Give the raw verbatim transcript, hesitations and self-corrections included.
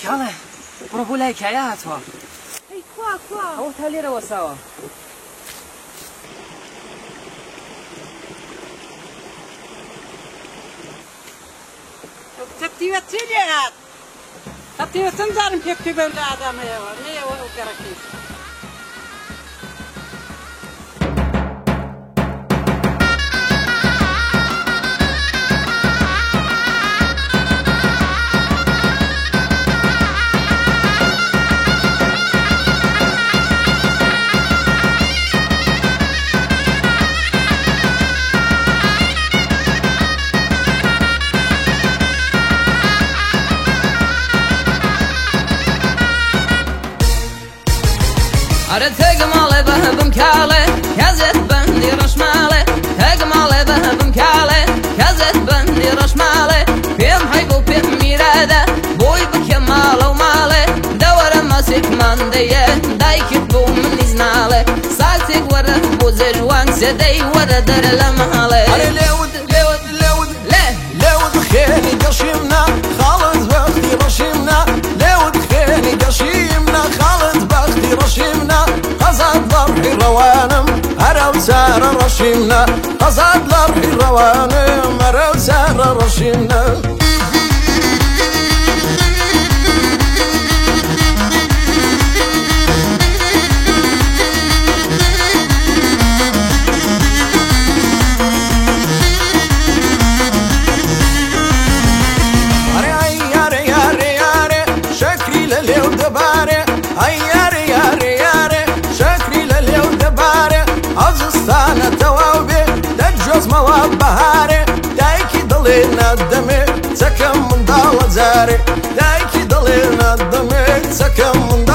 کاڵێ بڕۆ بۆ لای کایە هاتووە خوا خوا ئەوە تا لێرە وەساوە تەپتیوە چی لێهات تەپتیوە چەند جارم پێ کتێبە لە ئادامەیەوە نێوە ئەو گەڕەکەی Ara tegmale behbim kale, kazet bendi rashmale. Tegmale behbim kale, kazet bendi rashmale. Pim haybu pim mirada, boy bikemale و male. Dawara masik mandeye, daykit bu min iznale. Saltik wara bu zejwan sedey wara dar lamale. Ara lewd lewd lewd Le lewd khani qashimna khalid bakhti rashimna lewd khani qashimna khalid bakhti rashimna قصدlar روانم هرو سر رشیمنا قصدlar روانم هرو سر رشیمنا أنا توابي دجوز مواب بهاري دايكي ضلينا الدمي سكم من ضال زاري دايكي ضلينا الدمي سكم من ضال